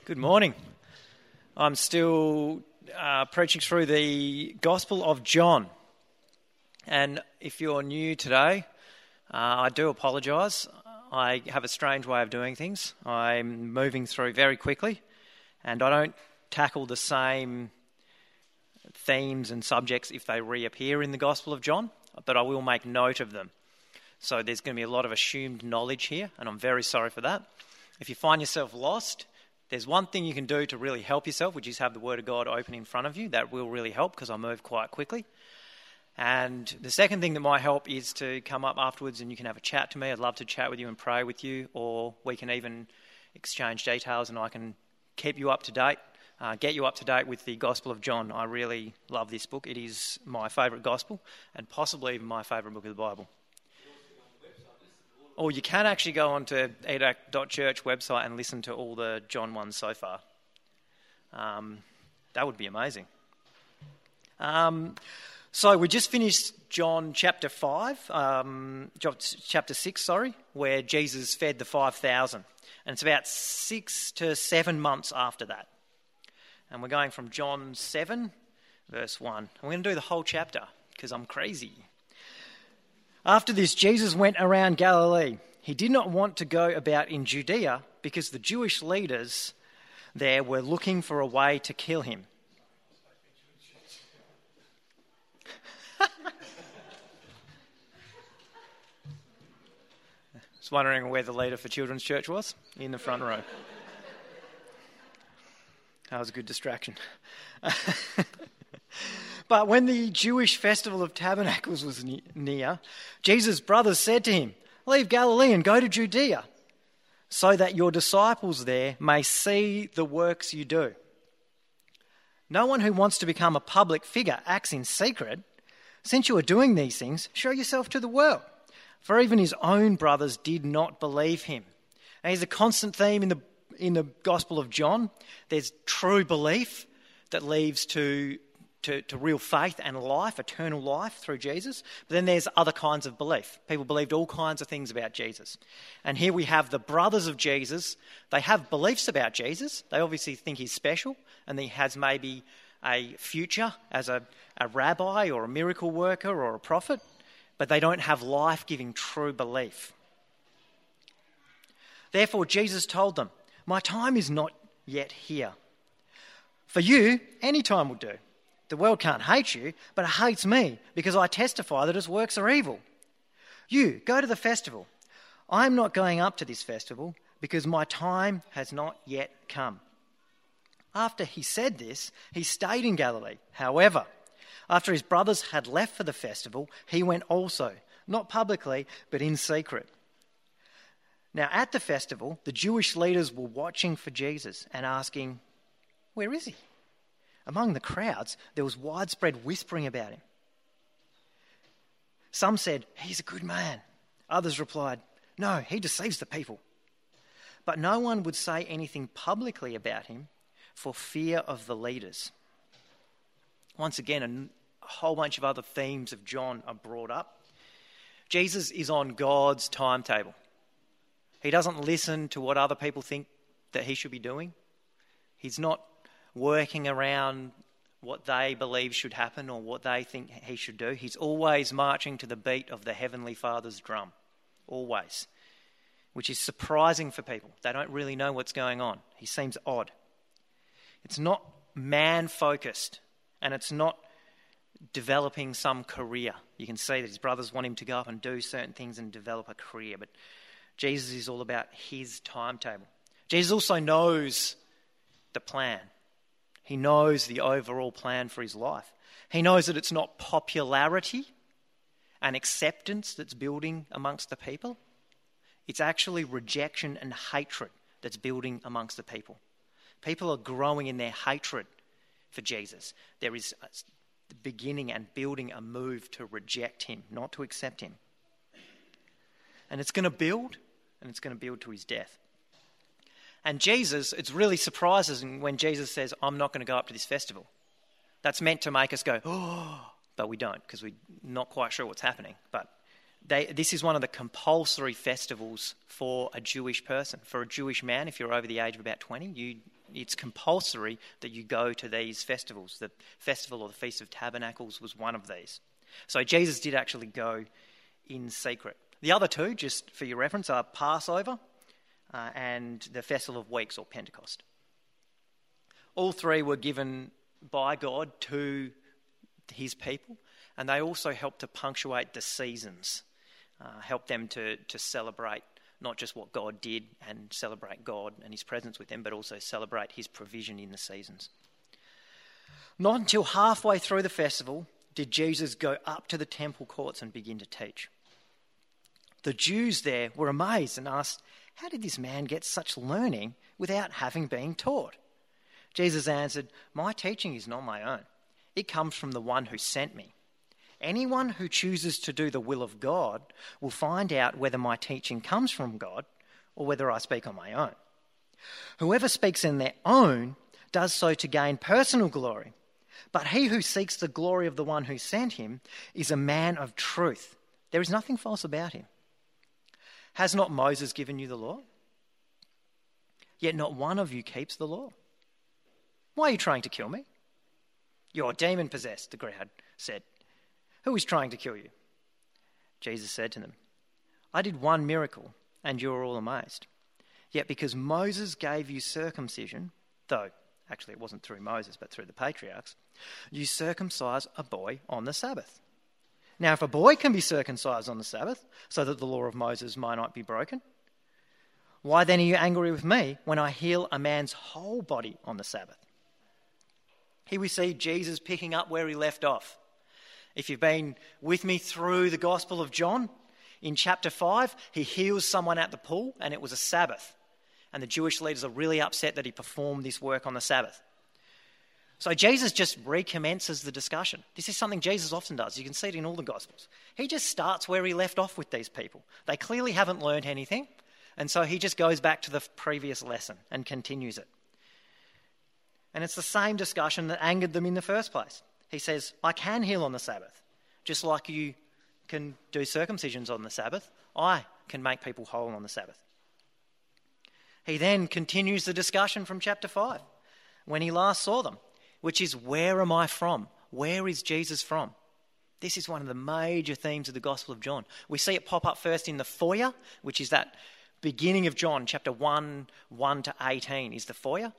Good morning. I'm still preaching through the Gospel of John. And if you're new today, I do apologise. I have a strange way of doing things. I'm moving through very quickly, and I don't tackle the same themes and subjects if they reappear in the Gospel of John, but I will make note of them. So there's going to be a lot of assumed knowledge here, and I'm very sorry for that. If you find yourself lost, there's one thing you can do to really help yourself, which is have the Word of God open in front of you. That will really help because I move quite quickly. And the second thing that might help is to come up afterwards and you can have a chat to me. I'd love to chat with you and pray with you, or we can even exchange details and I can keep you up to date, get you up to date with the Gospel of John. I really love this book. It is my favourite Gospel and possibly even my favourite book of the Bible. Or you can actually go onto edac.church website and listen to all the John ones so far. That would be amazing. So we just finished John chapter 6, where Jesus fed the 5,000. And it's about 6 to 7 months after that. And we're going from John 7, verse 1. And we're going to do the whole chapter because I'm crazy. After this, Jesus went around Galilee. He did not want to go about in Judea because the Jewish leaders there were looking for a way to kill him. I was wondering where the leader for Children's Church was. In the front row. That was a good distraction. But when the Jewish festival of tabernacles was near, Jesus' brothers said to him, "Leave Galilee and go to Judea, so that your disciples there may see the works you do. No one who wants to become a public figure acts in secret. Since you are doing these things, show yourself to the world." For even his own brothers did not believe him. And here's a constant theme in the Gospel of John. There's true belief that leads to real faith and life, eternal life through Jesus. But then there's other kinds of belief. People believed all kinds of things about Jesus. And here we have the brothers of Jesus. They have beliefs about Jesus. They obviously think he's special and he has maybe a future as a rabbi or a miracle worker or a prophet. But they don't have life-giving true belief. Therefore, Jesus told them, "My time is not yet here. For you, any time will do. The world can't hate you, but it hates me because I testify that its works are evil. You, go to the festival. I am not going up to this festival because my time has not yet come." After he said this, he stayed in Galilee. However, after his brothers had left for the festival, he went also, not publicly, but in secret. Now at the festival, the Jewish leaders were watching for Jesus and asking, "Where is he?" Among the crowds, there was widespread whispering about him. Some said, "He's a good man." Others replied, "No, he deceives the people." But no one would say anything publicly about him for fear of the leaders. Once again, a whole bunch of other themes of John are brought up. Jesus is on God's timetable. He doesn't listen to what other people think that he should be doing. He's not working around what they believe should happen or what they think he should do. He's always marching to the beat of the Heavenly Father's drum. Always. Which is surprising for people. They don't really know what's going on. He seems odd. It's not man-focused and it's not developing some career. You can see that his brothers want him to go up and do certain things and develop a career, but Jesus is all about his timetable. Jesus also knows the plan. He knows the overall plan for his life. He knows that it's not popularity and acceptance that's building amongst the people. It's actually rejection and hatred that's building amongst the people. People are growing in their hatred for Jesus. There is beginning and building a move to reject him, not to accept him. And it's going to build, and it's going to build to his death. And Jesus, it's really surprising when Jesus says, "I'm not going to go up to this festival." That's meant to make us go, "Oh," but we don't because we're not quite sure what's happening. But this is one of the compulsory festivals for a Jewish person. For a Jewish man, if you're over the age of about 20, it's compulsory that you go to these festivals. The festival or the Feast of Tabernacles was one of these. So Jesus did actually go in secret. The other two, just for your reference, are Passover and the Festival of Weeks or Pentecost. All three were given by God to his people, and they also help to punctuate the seasons, help them to celebrate not just what God did and celebrate God and his presence with them, but also celebrate his provision in the seasons. Not until halfway through the festival did Jesus go up to the temple courts and begin to teach. The Jews there were amazed and asked, "How did this man get such learning without having been taught?" Jesus answered, "My teaching is not my own. It comes from the one who sent me. Anyone who chooses to do the will of God will find out whether my teaching comes from God or whether I speak on my own. Whoever speaks in their own does so to gain personal glory, but he who seeks the glory of the one who sent him is a man of truth. There is nothing false about him. Has not Moses given you the law? Yet not one of you keeps the law. Why are you trying to kill me?" "You're demon-possessed," the crowd said. "Who is trying to kill you?" Jesus said to them, "I did one miracle, and you are all amazed. Yet because Moses gave you circumcision, though actually it wasn't through Moses but through the patriarchs, you circumcise a boy on the Sabbath. Now if a boy can be circumcised on the Sabbath, so that the law of Moses might not be broken, why then are you angry with me when I heal a man's whole body on the Sabbath?" Here we see Jesus picking up where he left off. If you've been with me through the Gospel of John, in chapter 5, he heals someone at the pool and it was a Sabbath. And the Jewish leaders are really upset that he performed this work on the Sabbath. So Jesus just recommences the discussion. This is something Jesus often does. You can see it in all the Gospels. He just starts where he left off with these people. They clearly haven't learned anything, and so he just goes back to the previous lesson and continues it. And it's the same discussion that angered them in the first place. He says, "I can heal on the Sabbath. Just like you can do circumcisions on the Sabbath, I can make people whole on the Sabbath." He then continues the discussion from chapter 5, when he last saw them, which is, where am I from? Where is Jesus from? This is one of the major themes of the Gospel of John. We see it pop up first in the foyer, which is that beginning of John, chapter 1 to 18 is the foyer.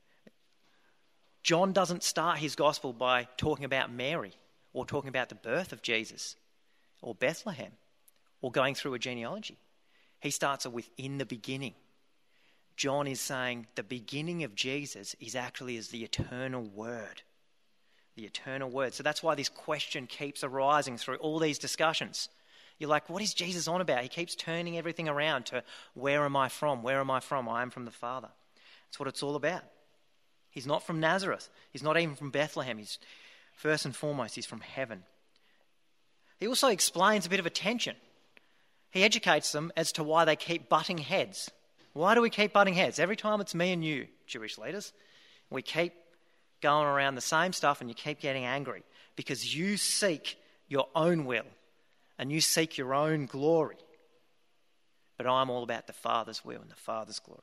John doesn't start his Gospel by talking about Mary or talking about the birth of Jesus or Bethlehem or going through a genealogy. He starts it with "in the beginning." John is saying the beginning of Jesus is actually as the eternal Word. The eternal Word. So that's why this question keeps arising through all these discussions. You're like, what is Jesus on about? He keeps turning everything around to, where am I from? Where am I from? I am from the Father. That's what it's all about. He's not from Nazareth. He's not even from Bethlehem. He's first and foremost, he's from heaven. He also explains a bit of a tension. He educates them as to why they keep butting heads. Why do we keep butting heads? Every time it's me and you, Jewish leaders, we keep going around the same stuff and you keep getting angry because you seek your own will and you seek your own glory. But I'm all about the Father's will and the Father's glory.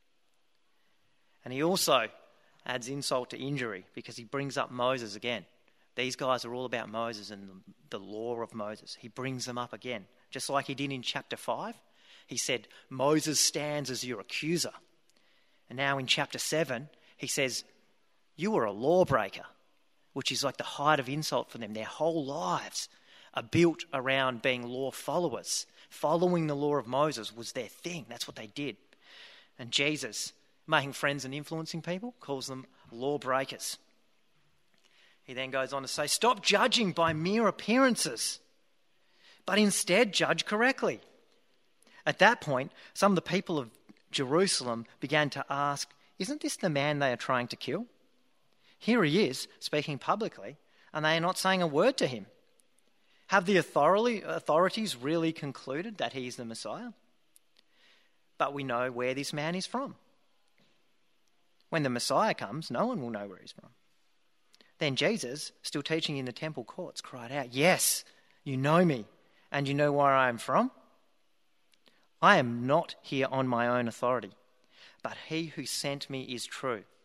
And he also adds insult to injury because he brings up Moses again. These guys are all about Moses and the law of Moses. He brings them up again, just like he did in chapter 5. He said, Moses stands as your accuser. And now in chapter 7, he says, you were a lawbreaker, which is like the height of insult for them. Their whole lives are built around being law followers. Following the law of Moses was their thing. That's what they did. And Jesus, making friends and influencing people, calls them lawbreakers. He then goes on to say, stop judging by mere appearances, but instead judge correctly. At that point, some of the people of Jerusalem began to ask, isn't this the man they are trying to kill? Here he is, speaking publicly, and they are not saying a word to him. Have the authorities really concluded that he is the Messiah? But we know where this man is from. When the Messiah comes, no one will know where he's from. Then Jesus, still teaching in the temple courts, cried out, yes, you know me, and you know where I am from? I am not here on my own authority, but he who sent me is true.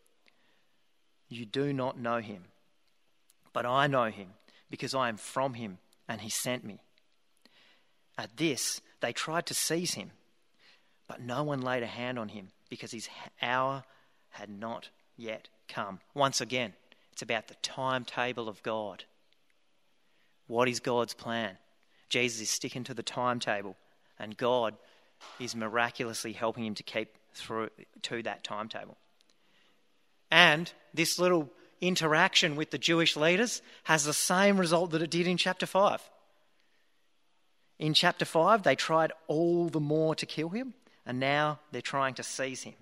You do not know him, but I know him, because I am from him, and he sent me." At this, they tried to seize him, but no one laid a hand on him, because his hour had not yet come. Once again, it's about the timetable of God. What is God's plan? Jesus is sticking to the timetable, and God is miraculously helping him to keep through to that timetable. And this little interaction with the Jewish leaders has the same result that it did in chapter 5. In chapter 5, they tried all the more to kill him, and now they're trying to seize him.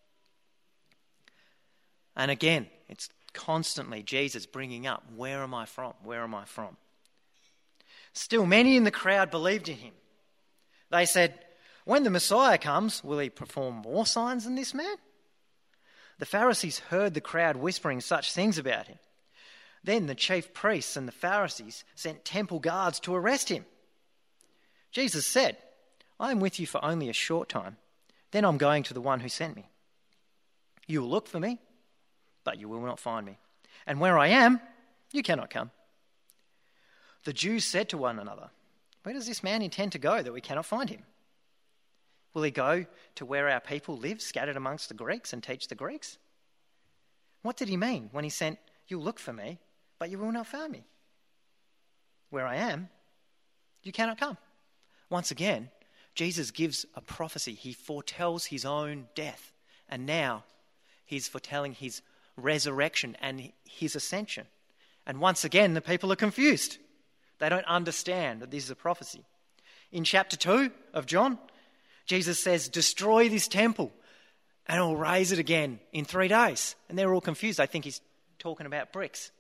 And again, it's constantly Jesus bringing up, where am I from? Where am I from? Still, many in the crowd believed in him. They said, when the Messiah comes, will he perform more signs than this man? The Pharisees heard the crowd whispering such things about him. Then the chief priests and the Pharisees sent temple guards to arrest him. Jesus said, I am with you for only a short time. Then I'm going to the one who sent me. You will look for me, but you will not find me. And where I am, you cannot come. The Jews said to one another, where does this man intend to go that we cannot find him? Will he go to where our people live, scattered amongst the Greeks, and teach the Greeks? What did he mean when he sent, you'll look for me, but you will not find me? Where I am, you cannot come. Once again, Jesus gives a prophecy. He foretells his own death. And now he's foretelling his resurrection and his ascension. And once again, the people are confused. They don't understand that this is a prophecy. In chapter 2 of John, Jesus says, destroy this temple and I'll raise it again in 3 days. And they're all confused. They think he's talking about bricks.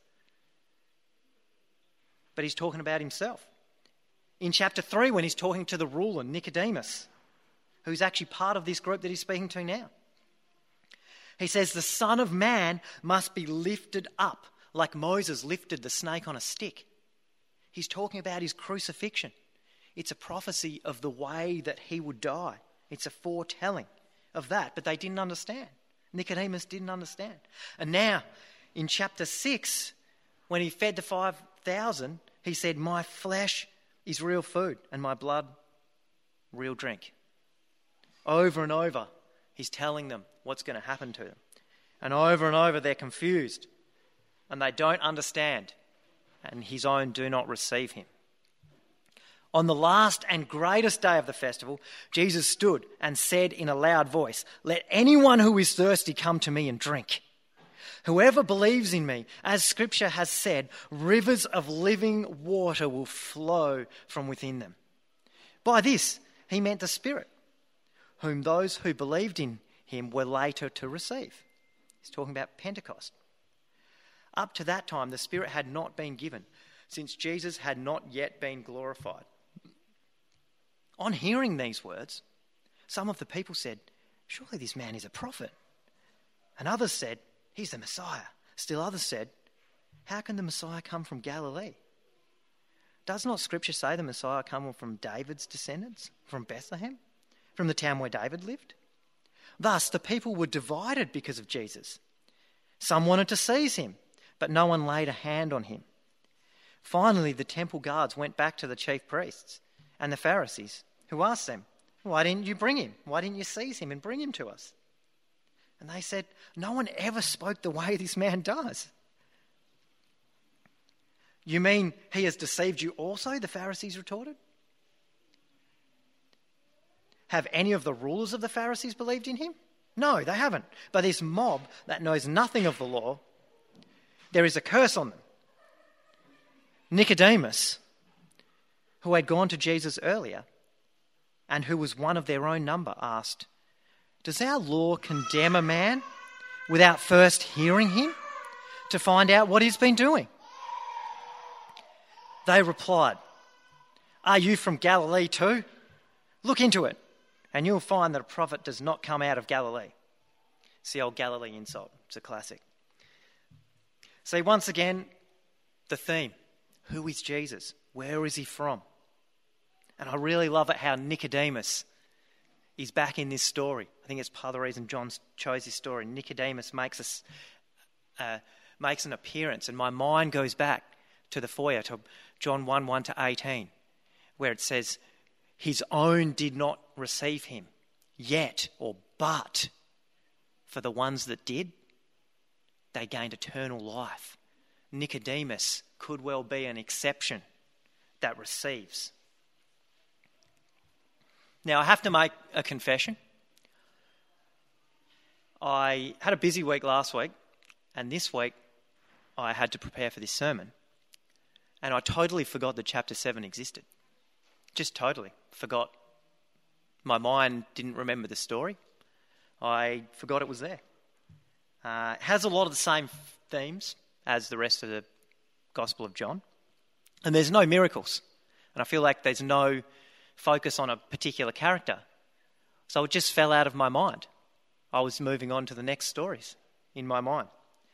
But he's talking about himself. In chapter 3, when he's talking to the ruler, Nicodemus, who's actually part of this group that he's speaking to now, he says, the Son of Man must be lifted up like Moses lifted the snake on a stick. He's talking about his crucifixion. It's a prophecy of the way that he would die. It's a foretelling of that, but they didn't understand. Nicodemus didn't understand. And now, in chapter 6, when he fed the 5,000, he said, my flesh is real food and my blood real drink. Over and over, he's telling them what's going to happen to them. And over, they're confused and they don't understand. And his own do not receive him. On the last and greatest day of the festival, Jesus stood and said in a loud voice, let anyone who is thirsty come to me and drink. Whoever believes in me, as Scripture has said, rivers of living water will flow from within them. By this, he meant the Spirit, whom those who believed in him were later to receive. He's talking about Pentecost. Up to that time, the Spirit had not been given, since Jesus had not yet been glorified. On hearing these words, some of the people said, surely this man is a prophet. And others said, he's the Messiah. Still others said, how can the Messiah come from Galilee? Does not Scripture say the Messiah come from David's descendants, from Bethlehem, from the town where David lived? Thus, the people were divided because of Jesus. Some wanted to seize him, but no one laid a hand on him. Finally, the temple guards went back to the chief priests and the Pharisees, who asked them, why didn't you bring him? Why didn't you seize him and bring him to us? And they said, no one ever spoke the way this man does. You mean he has deceived you also? The Pharisees retorted. Have any of the rulers of the Pharisees believed in him? No, they haven't. But this mob that knows nothing of the law, there is a curse on them. Nicodemus, who had gone to Jesus earlier and who was one of their own number, asked, does our law condemn a man without first hearing him to find out what he's been doing? They replied, are you from Galilee too? Look into it, and you'll find that a prophet does not come out of Galilee. It's the old Galilee insult. It's a classic. See, once again, the theme. Who is Jesus? Where is he from? And I really love it how Nicodemus is back in this story. I think it's part of the reason John chose this story. Nicodemus makes makes an appearance, and my mind goes back to the foyer, to John 1 to 18, where it says, his own did not receive him, yet, or but, for the ones that did, they gained eternal life. Nicodemus could well be an exception that receives. Now, I have to make a confession. I had a busy week last week, and this week I had to prepare for this sermon, and I totally forgot that chapter 7 existed. Just totally forgot. My mind didn't remember the story. I forgot it was there. It has a lot of the same themes as the rest of the Gospel of John, and there's no miracles, and I feel like there's no focus on a particular character. So it just fell out of my mind. I was moving on to the next stories in my mind.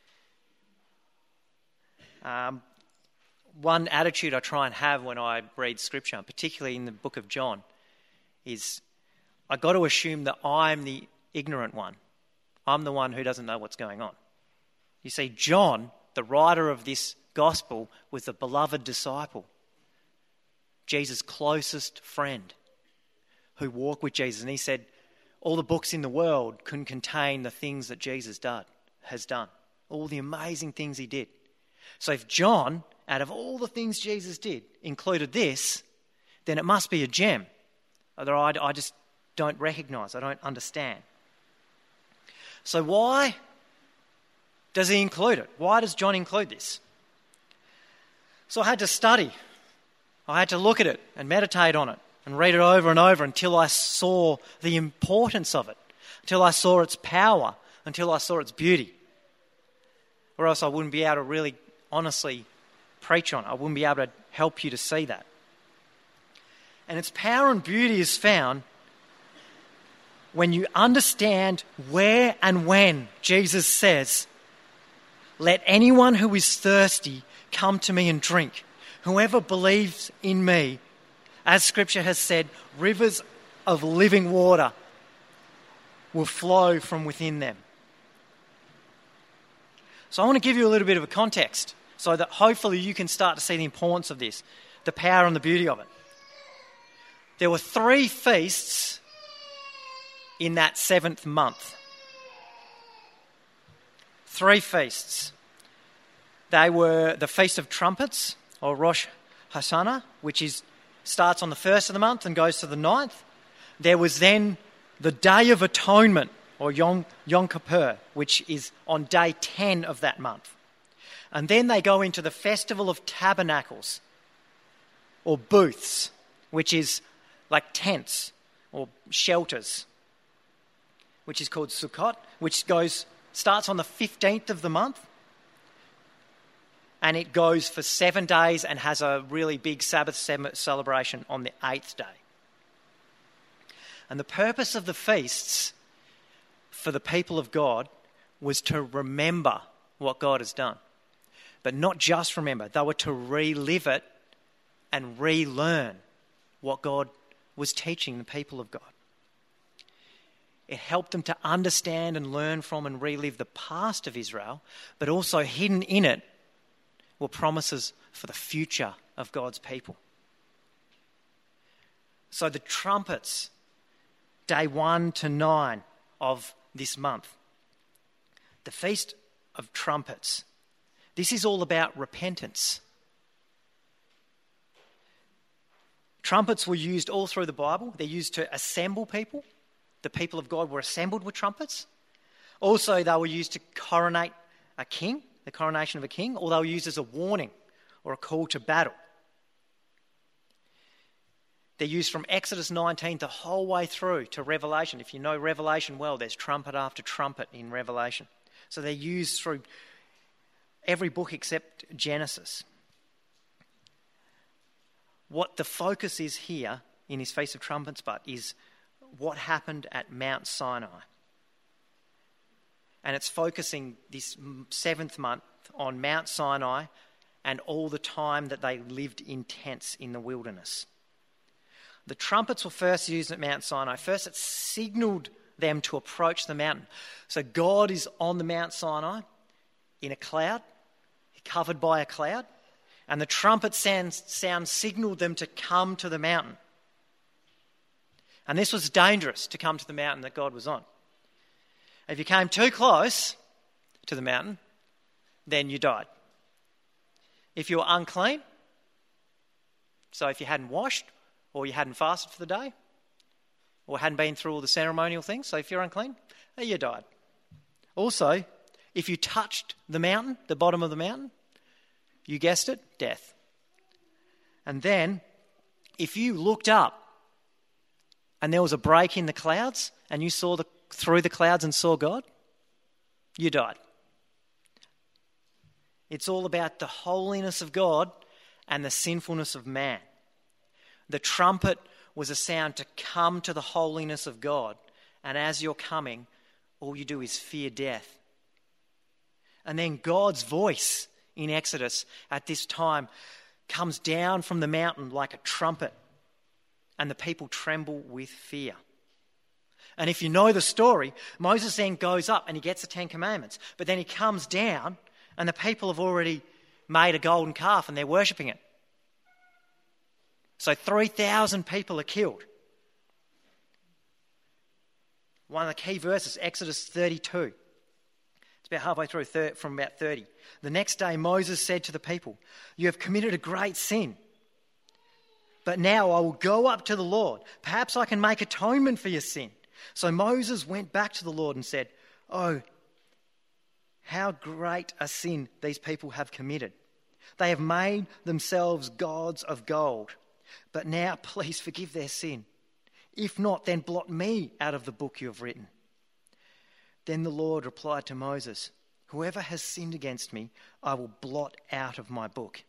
One attitude I try and have when I read Scripture, particularly in the book of John, is I got to assume that I'm the ignorant one. I'm the one who doesn't know what's going on. You see, John, the writer of this gospel, was a beloved disciple, Jesus' closest friend, who walked with Jesus. And he said all the books in the world couldn't contain the things that Jesus has done, all the amazing things he did. So if John, out of all the things Jesus did, included this, then it must be a gem that I just don't recognise, I don't understand. So why does he include it? Why does John include this? So I had to study. I had to look at it and meditate on it and read it over and over until I saw the importance of it, until I saw its power, until I saw its beauty. Or else I wouldn't be able to really honestly preach on it. I wouldn't be able to help you to see that. And its power and beauty is found when you understand where and when Jesus says, "Let anyone who is thirsty come to me and drink. Whoever believes in me," as Scripture has said, "rivers of living water will flow from within them." So I want to give you a little bit of a context so that hopefully you can start to see the importance of this, the power and the beauty of it. There were 3 feasts in that 7th month. 3 feasts. They were the Feast of Trumpets, or Rosh Hashanah, which starts on the 1st of the month and goes to the 9th. There was then the Day of Atonement, or Yom Kippur, which is on day 10 of that month. And then they go into the Festival of Tabernacles, or booths, which is like tents or shelters, which is called Sukkot, which starts on the 15th of the month, and it goes for 7 days and has a really big Sabbath celebration on the 8th day. And the purpose of the feasts for the people of God was to remember what God has done. But not just remember, they were to relive it and relearn what God was teaching the people of God. It helped them to understand and learn from and relive the past of Israel, but also hidden in it were promises for the future of God's people. So the trumpets, day 1 to 9 of this month, the Feast of Trumpets, this is all about repentance. Trumpets were used all through the Bible. They're used to assemble people. The people of God were assembled with trumpets. Also, they were used to coronate a king, the coronation of a king, or they were used as a warning or a call to battle. They're used from Exodus 19 the whole way through to Revelation. If you know Revelation well, there's trumpet after trumpet in Revelation. So they're used through every book except Genesis. What the focus is here in his Feast of Trumpets is what happened at Mount Sinai. And it's focusing this 7th month on Mount Sinai and all the time that they lived in tents in the wilderness. The trumpets were first used at Mount Sinai. First, it signalled them to approach the mountain. So God is on the Mount Sinai. in a cloud, covered by a cloud, and the trumpet sound signaled them to come to the mountain. And this was dangerous, to come to the mountain that God was on. If you came too close to the mountain, then you died. If you were unclean, so if you hadn't washed, or you hadn't fasted for the day, or hadn't been through all the ceremonial things, so if you're unclean, you died. Also, if you touched the mountain, the bottom of the mountain, you guessed it, death. And then, if you looked up and there was a break in the clouds and you saw through the clouds and saw God, you died. It's all about the holiness of God and the sinfulness of man. The trumpet was a sound to come to the holiness of God. And as you're coming, all you do is fear death. And then God's voice in Exodus at this time comes down from the mountain like a trumpet, and the people tremble with fear. And if you know the story, Moses then goes up and he gets the 10 Commandments, but then he comes down and the people have already made a golden calf and they're worshipping it. So 3,000 people are killed. One of the key verses, Exodus 32. It's about halfway through, from about 30. The next day Moses said to the people, "You have committed a great sin. But now I will go up to the Lord. Perhaps I can make atonement for your sin." So Moses went back to the Lord and said, "Oh, how great a sin these people have committed. They have made themselves gods of gold. But now please forgive their sin. If not, then blot me out of the book you have written." Then the Lord replied to Moses, "Whoever has sinned against me, I will blot out of my book."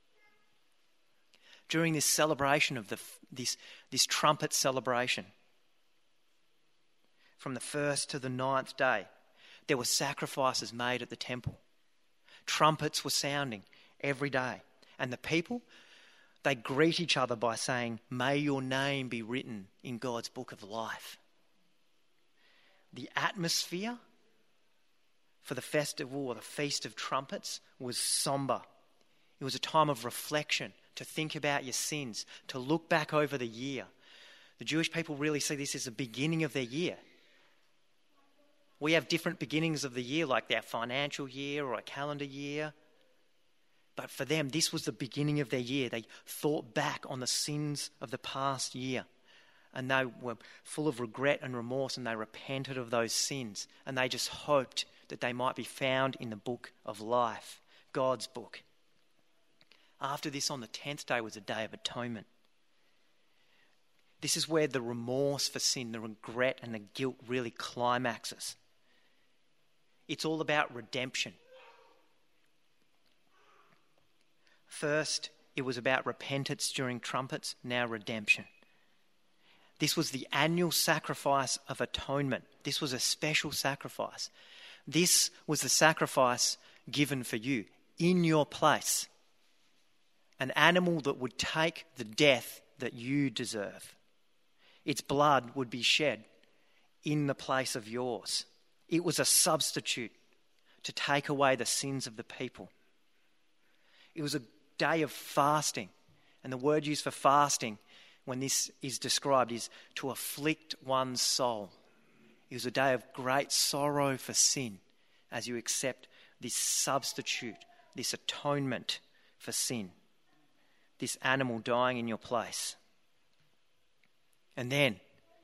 During this celebration of this trumpet celebration, from the 1st to the 9th day, there were sacrifices made at the temple. Trumpets were sounding every day. And the people, they greet each other by saying, "May your name be written in God's book of life." The atmosphere for the festival or the Feast of Trumpets was somber. It was a time of reflection, to think about your sins, to look back over the year. The Jewish people really see this as the beginning of their year. We have different beginnings of the year, like our financial year or a calendar year. But for them, this was the beginning of their year. They thought back on the sins of the past year. And they were full of regret and remorse, and they repented of those sins. And they just hoped that they might be found in the book of life, God's book. After this, on the 10th day, was a day of atonement. This is where the remorse for sin, the regret and the guilt really climaxes. It's all about redemption. First, it was about repentance during trumpets, now redemption. This was the annual sacrifice of atonement. This was a special sacrifice. This was the sacrifice given for you in your place. An animal that would take the death that you deserve. Its blood would be shed in the place of yours. It was a substitute to take away the sins of the people. It was a day of fasting. And the word used for fasting when this is described is to afflict one's soul. It was a day of great sorrow for sin as you accept this substitute, this atonement for sin, this animal dying in your place. And then,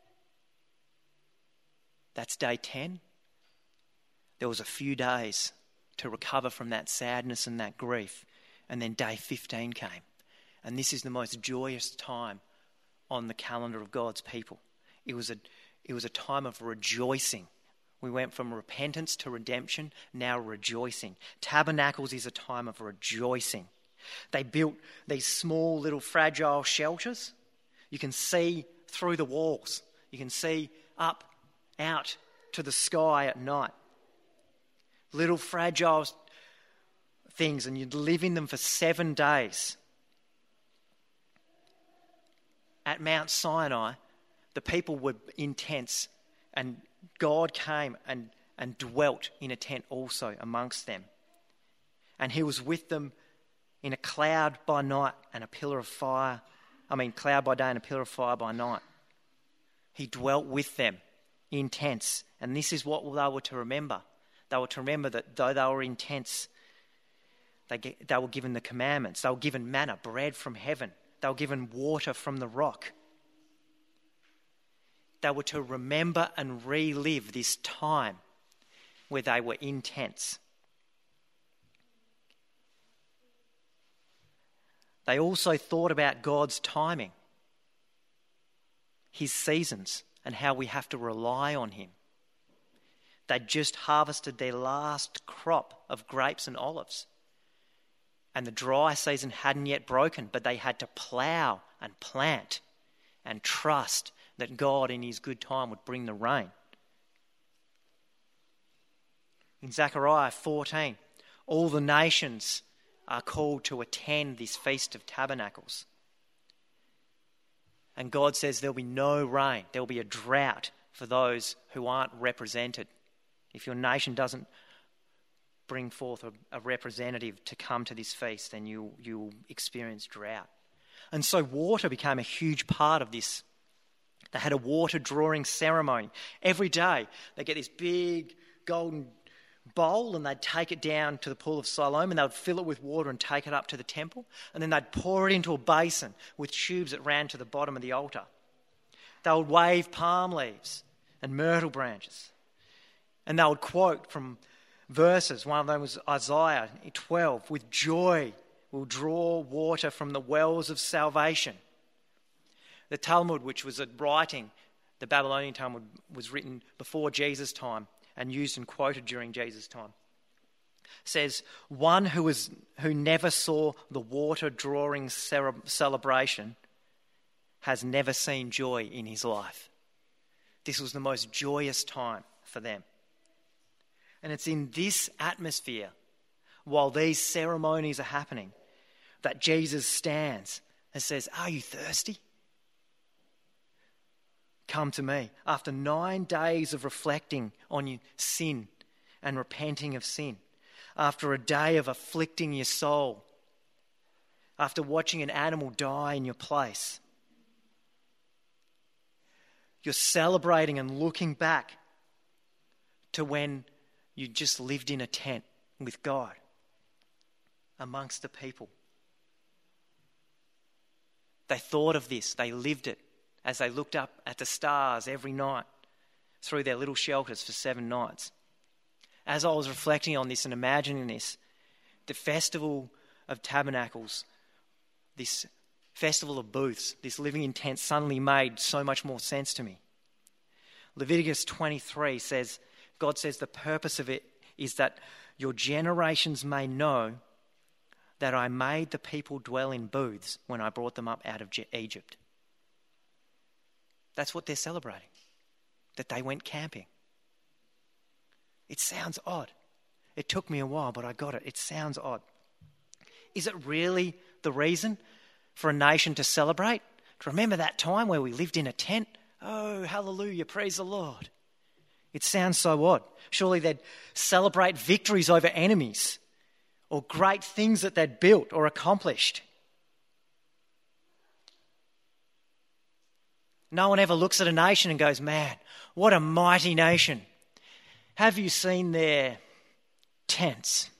that's day 10. There was a few days to recover from that sadness and that grief. And then day 15 came. And this is the most joyous time on the calendar of God's people. It was a time of rejoicing. We went from repentance to redemption, now rejoicing. Tabernacles is a time of rejoicing. They built these small little fragile shelters. You can see through the walls. You can see up, out to the sky at night. Little fragile things, and you'd live in them for 7 days. At Mount Sinai, the people were in tents, and God came and dwelt in a tent also amongst them. And he was with them in a cloud by night and a pillar of fire. Cloud by day and a pillar of fire by night. He dwelt with them in tents. And this is what they were to remember. They were to remember that though they were in tents, they were given the commandments. They were given manna, bread from heaven. They were given water from the rock. They were to remember and relive this time where they were in tents. They also thought about God's timing, his seasons, and how we have to rely on him. They'd just harvested their last crop of grapes and olives. And the dry season hadn't yet broken, but they had to plough and plant and trust that God in his good time would bring the rain. In Zechariah 14, all the nations are called to attend this Feast of Tabernacles. And God says there'll be no rain. There'll be a drought for those who aren't represented. If your nation doesn't bring forth a representative to come to this feast, then you'll experience drought. And so water became a huge part of this. They had a water drawing ceremony. Every day they get this big golden bowl and they'd take it down to the pool of Siloam and they would fill it with water and take it up to the temple. And then they'd pour it into a basin with tubes that ran to the bottom of the altar. They would wave palm leaves and myrtle branches. And they would quote from verses. One of them was Isaiah 12. With joy we'll draw water from the wells of salvation. The Talmud, which was a writing, the Babylonian Talmud, was written before Jesus' time and used and quoted during Jesus' time, says, one who never saw the water drawing celebration has never seen joy in his life. This was the most joyous time for them. And it's in this atmosphere, while these ceremonies are happening, that Jesus stands and says, are you thirsty? Come to me. After 9 days of reflecting on your sin and repenting of sin, after a day of afflicting your soul, after watching an animal die in your place, you're celebrating and looking back to when you just lived in a tent with God amongst the people. They thought of this, they lived it as they looked up at the stars every night through their little shelters for 7 nights. As I was reflecting on this and imagining this, the Festival of Tabernacles, this Festival of Booths, this living in tents suddenly made so much more sense to me. Leviticus 23 says, God says the purpose of it is that your generations may know that I made the people dwell in booths when I brought them up out of Egypt. That's what they're celebrating, that they went camping. It sounds odd. It took me a while, but I got it. It sounds odd. Is it really the reason for a nation to celebrate? To remember that time where we lived in a tent? Oh, hallelujah, praise the Lord. It sounds so odd. Surely they'd celebrate victories over enemies or great things that they'd built or accomplished. No one ever looks at a nation and goes, man, what a mighty nation. Have you seen their tents?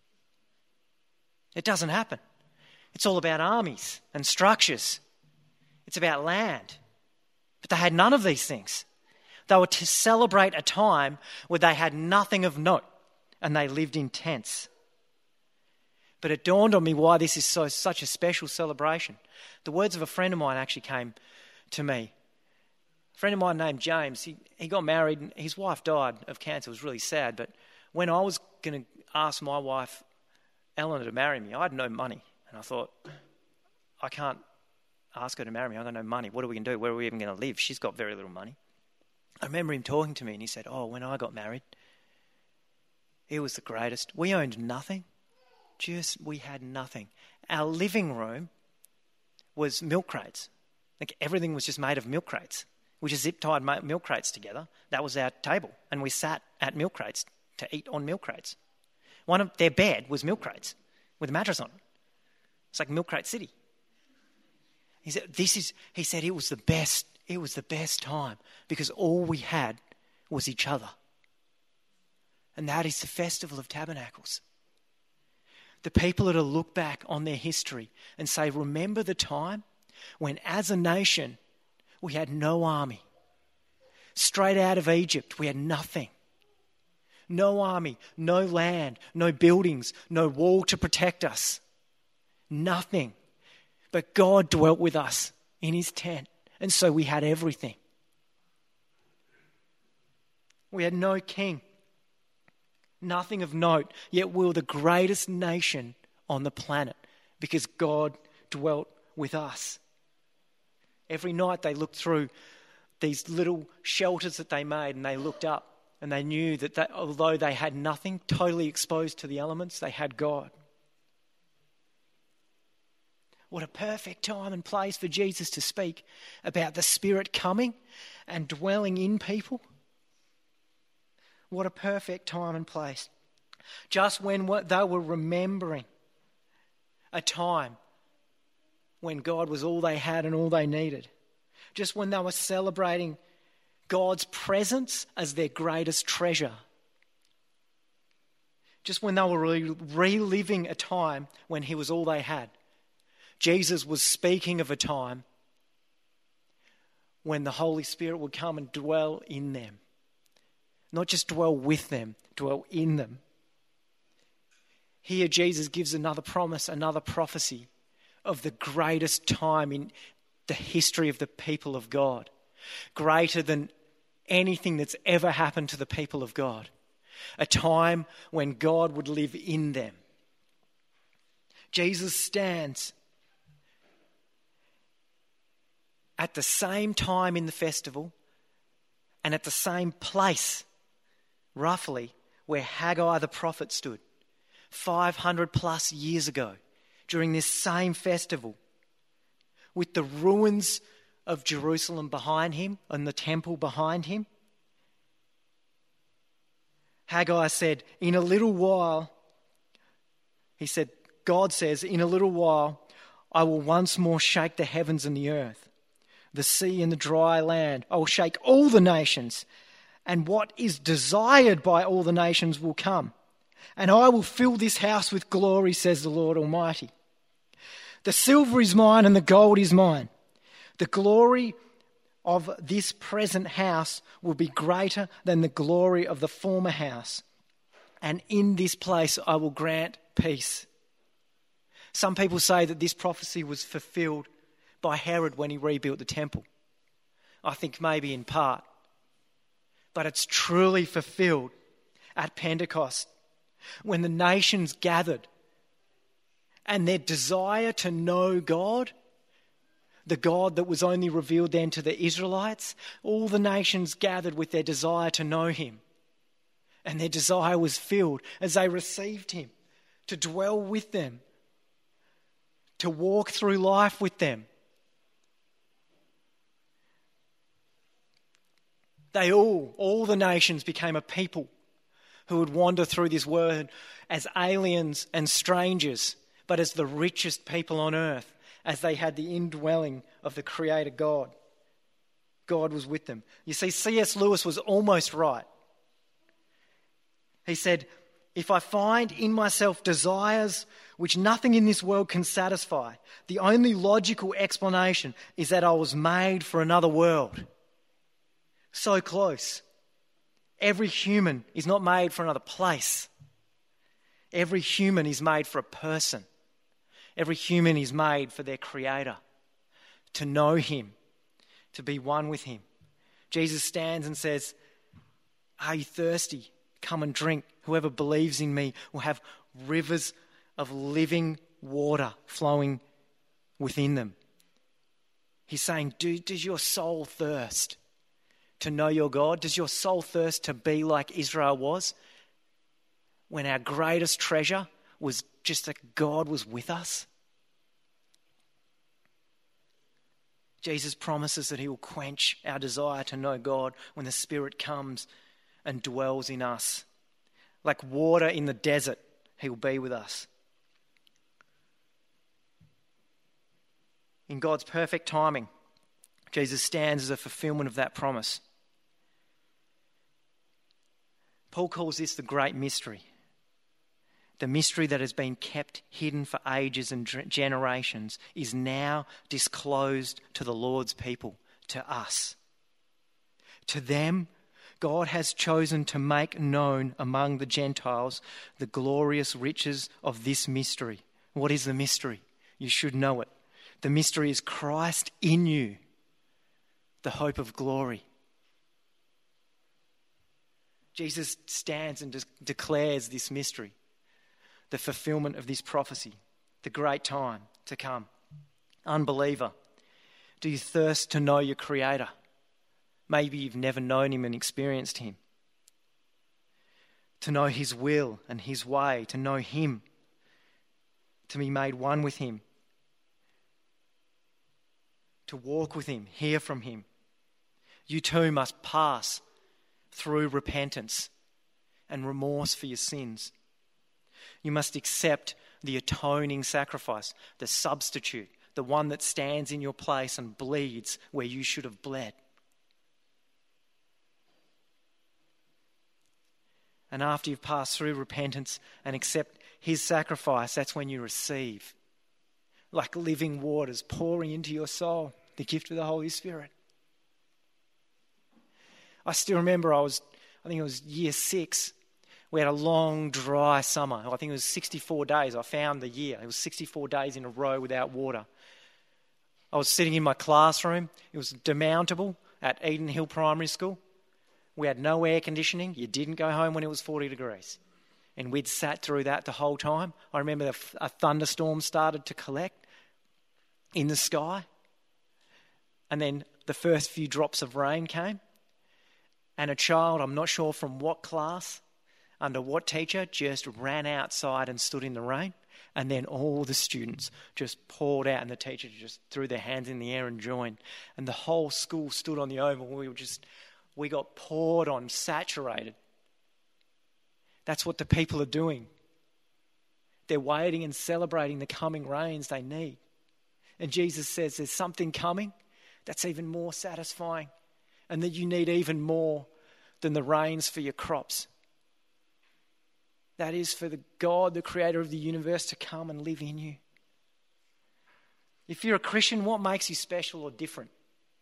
It doesn't happen. It's all about armies and structures. It's about land. But they had none of these things. They were to celebrate a time where they had nothing of note and they lived in tents. But it dawned on me why this is such a special celebration. The words of a friend of mine actually came to me. A friend of mine named James, he got married and his wife died of cancer. It was really sad. But when I was going to ask my wife, Eleanor, to marry me, I had no money. And I thought, I can't ask her to marry me. I've got no money. What are we going to do? Where are we even going to live? She's got very little money. I remember him talking to me and he said, when I got married, it was the greatest. We owned nothing. We had nothing. Our living room was milk crates. Like everything was just made of milk crates. We just zip-tied milk crates together. That was our table. And we sat at milk crates to eat on milk crates. One of their bed was milk crates with a mattress on it. It's like Milk Crate City. He said it was the best time because all we had was each other. And that is the Festival of Tabernacles. The people that will look back on their history and say, remember the time when as a nation we had no army. Straight out of Egypt we had nothing. No army, no land, no buildings, no wall to protect us. Nothing. But God dwelt with us in his tent. And so we had everything. We had no king. Nothing of note. Yet we were the greatest nation on the planet because God dwelt with us. Every night they looked through these little shelters that they made and they looked up and they knew that although they had nothing, totally exposed to the elements, they had God. What a perfect time and place for Jesus to speak about the Spirit coming and dwelling in people. What a perfect time and place. Just when they were remembering a time when God was all they had and all they needed. Just when they were celebrating God's presence as their greatest treasure. Just when they were reliving a time when he was all they had. Jesus was speaking of a time when the Holy Spirit would come and dwell in them. Not just dwell with them, dwell in them. Here Jesus gives another promise, another prophecy of the greatest time in the history of the people of God. Greater than anything that's ever happened to the people of God. A time when God would live in them. Jesus stands at the same time in the festival and at the same place, roughly, where Haggai the prophet stood 500 plus years ago during this same festival, with the ruins of Jerusalem behind him and the temple behind him. Haggai said, in a little while, God says, in a little while, I will once more shake the heavens and the earth, the sea and the dry land. I will shake all the nations, and what is desired by all the nations will come. And I will fill this house with glory, says the Lord Almighty. The silver is mine and the gold is mine. The glory of this present house will be greater than the glory of the former house. And in this place I will grant peace. Some people say that this prophecy was fulfilled by Herod when he rebuilt the temple. I think maybe in part. But it's truly fulfilled at Pentecost when the nations gathered and their desire to know God, the God that was only revealed then to the Israelites, all the nations gathered with their desire to know him. And their desire was filled as they received him to dwell with them, to walk through life with them. All the nations became a people who would wander through this world as aliens and strangers, but as the richest people on earth, as they had the indwelling of the Creator God. God was with them. You see, C.S. Lewis was almost right. He said, if I find in myself desires which nothing in this world can satisfy, the only logical explanation is that I was made for another world. So close. Every human is not made for another place. Every human is made for a person. Every human is made for their Creator, to know him, to be one with him. Jesus stands and says, are you thirsty? Come and drink. Whoever believes in me will have rivers of living water flowing within them. He's saying, does your soul thirst to know your God? Does your soul thirst to be like Israel was? When our greatest treasure was just that God was with us? Jesus promises that he will quench our desire to know God when the Spirit comes and dwells in us. Like water in the desert He will be with us. In God's perfect timing, Jesus stands as a fulfillment of that promise. Paul calls this the great mystery. The mystery that has been kept hidden for ages and generations is now disclosed to the Lord's people, to us. To them, God has chosen to make known among the Gentiles the glorious riches of this mystery. What is the mystery? You should know it. The mystery is Christ in you, the hope of glory. Jesus stands and declares this mystery, the fulfillment of this prophecy, the great time to come. Unbeliever, do you thirst to know your Creator? Maybe you've never known him and experienced him. To know his will and his way, to know him, to be made one with him, to walk with him, hear from him. You too must pass through repentance and remorse for your sins. You must accept the atoning sacrifice, the substitute, the one that stands in your place and bleeds where you should have bled. And after you've passed through repentance and accept his sacrifice, that's when you receive, like living waters pouring into your soul, the gift of the Holy Spirit. I still remember I think it was year 6. We had a long, dry summer. I think it was 64 days. I found the year. It was 64 days in a row without water. I was sitting in my classroom. It was demountable at Eden Hill Primary School. We had no air conditioning. You didn't go home when it was 40 degrees. And we'd sat through that the whole time. I remember a thunderstorm started to collect in the sky. And then the first few drops of rain came. And a child, I'm not sure from what class, under what teacher, just ran outside and stood in the rain. And then all the students just poured out and the teacher just threw their hands in the air and joined. And the whole school stood on the oval. We got poured on, saturated. That's what the people are doing. They're waiting and celebrating the coming rains they need. And Jesus says there's something coming that's even more satisfying and that you need even more than the rains for your crops. That is for the God, the creator of the universe, to come and live in you. If you're a Christian, what makes you special or different?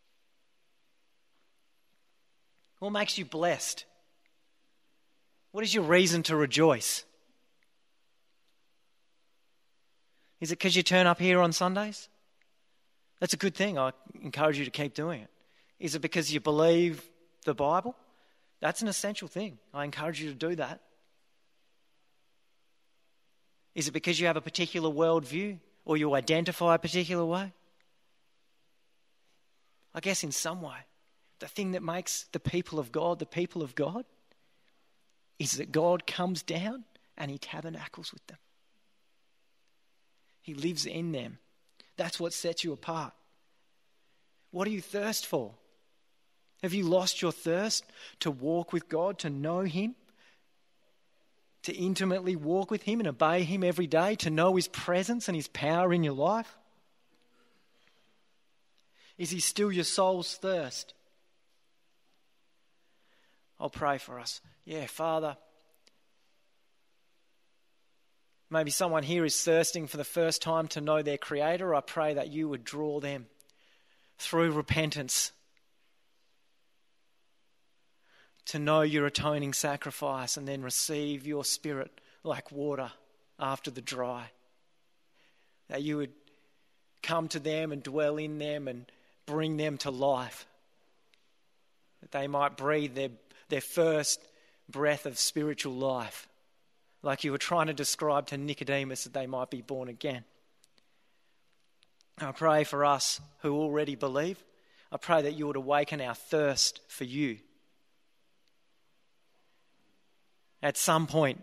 What makes you blessed? What is your reason to rejoice? Is it because you turn up here on Sundays? That's a good thing. I encourage you to keep doing it. Is it because you believe the Bible? That's an essential thing. I encourage you to do that. Is it because you have a particular worldview or you identify a particular way? I guess in some way. The thing that makes the people of God, is that God comes down and he tabernacles with them. He lives in them. That's what sets you apart. What do you thirst for? Have you lost your thirst to walk with God, to know him, to intimately walk with him and obey him every day, to know his presence and his power in your life? Is he still your soul's thirst? I'll pray for us. Yeah, Father, maybe someone here is thirsting for the first time to know their Creator. I pray that you would draw them through repentance to know your atoning sacrifice and then receive your Spirit like water after the dry. That you would come to them and dwell in them and bring them to life. That they might breathe their first breath of spiritual life, like you were trying to describe to Nicodemus, that they might be born again. I pray for us who already believe. I pray that you would awaken our thirst for you. At some point,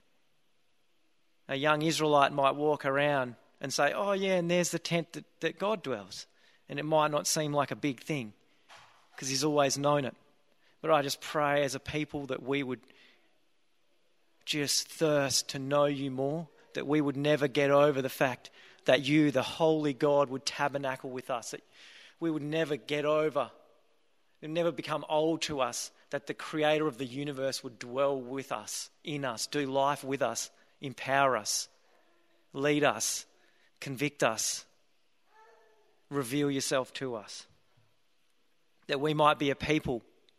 a young Israelite might walk around and say, oh yeah, and there's the tent that God dwells. And it might not seem like a big thing because he's always known it. But I just pray as a people that we would just thirst to know you more, that we would never get over the fact that you, the holy God, would tabernacle with us, that we would never get over, it would never become old to us, that the creator of the universe would dwell with us, in us, do life with us, empower us, lead us, convict us, reveal yourself to us. That we might be a people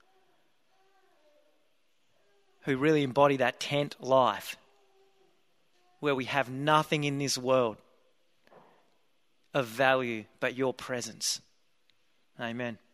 who really embody that tent life, where we have nothing in this world of value but your presence. Amen.